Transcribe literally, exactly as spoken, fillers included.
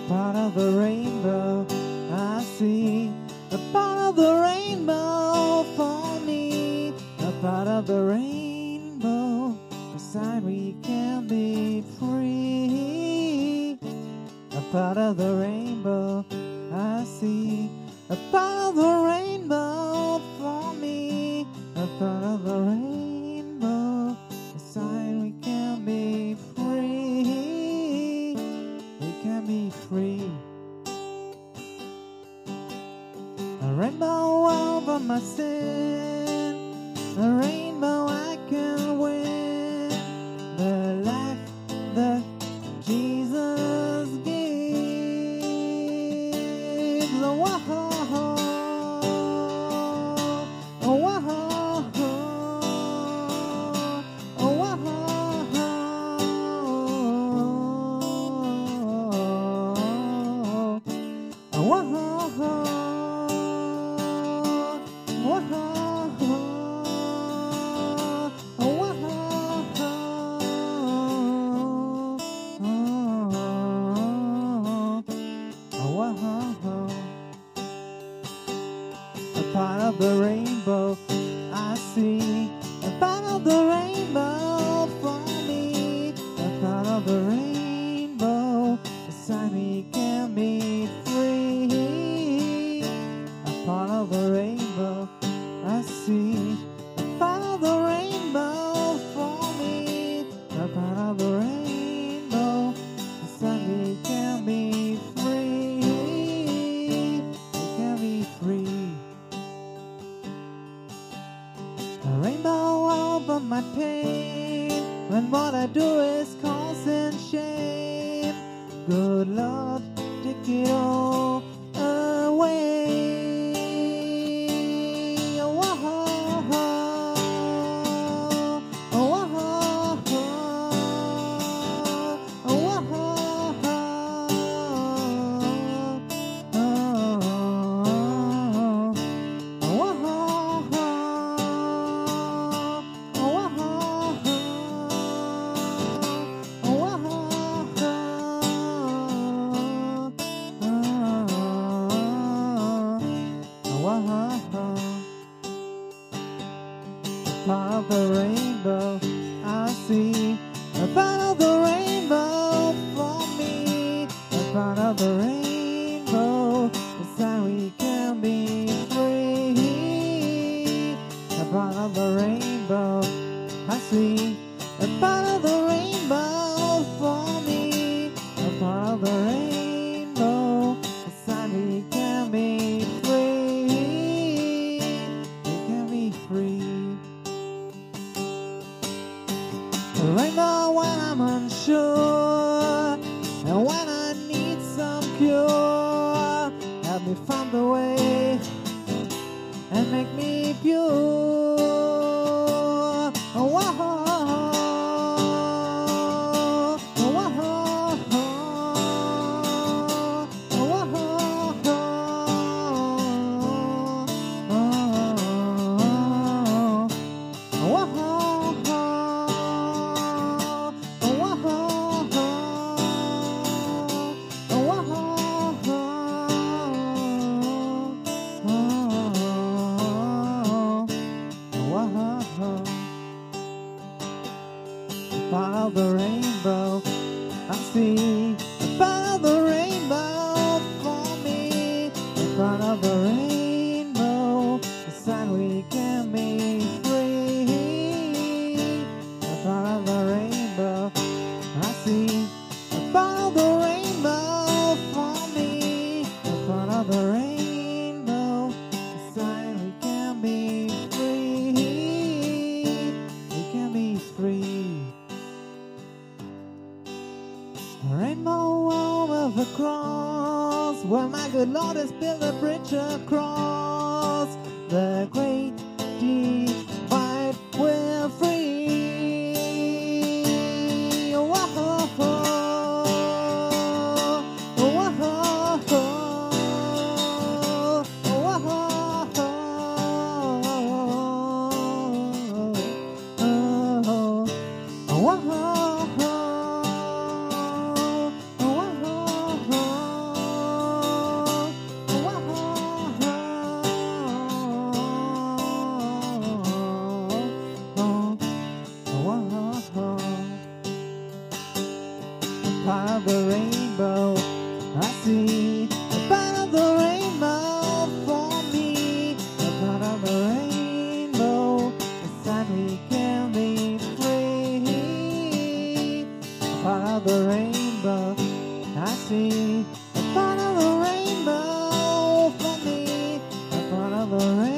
part of the rainbow. I see a part of the rainbow for me, a part of the rainbow. Beside we can be free. A part of the rainbow. I see a part of the rainbow for me, a part of the rainbow. Beside we can be free. We can be free. A rainbow over my sin, a rainbow I can win. The life that Jesus gives. Oh, oh, oh, oh, oh, oh, oh, oh. Part of the rainbow, I see a part of the rainbow for me, a part of the rainbow. Beside me can be free. A part of the rainbow, I see a part of the rainbow for me, a part of the rainbow. Beside me can be free. We can be free. A rainbow over my pain, when what I do is causing shame. Good Lord, take it all away. Oh, oh, oh, oh, oh, oh, oh, part of the rainbow, I see a part of the rainbow for me, a part of the rainbow. Beside we can be free. A part of the rainbow, I see a part of the rainbow for me, a part of the rainbow. Beside we can be free. We can be free. A rainbow when I'm unsure, and when I need some cure. Help me find the way and make me pure. Oh, oh, oh, oh, oh, oh, oh, oh, oh, oh. Part of the rainbow, I see a part of the rainbow for me, a part of the rainbow. Beside we can be free. A part of the rainbow, I see a part of the rainbow for me, a part of the rainbow. Beside we can be free. We can be free. A rainbow over the cross, where my good Lord has built a bridge across the great divide. We're free. Oh, oh, oh, oh, oh, oh, oh, oh, oh, oh. found the rainbow.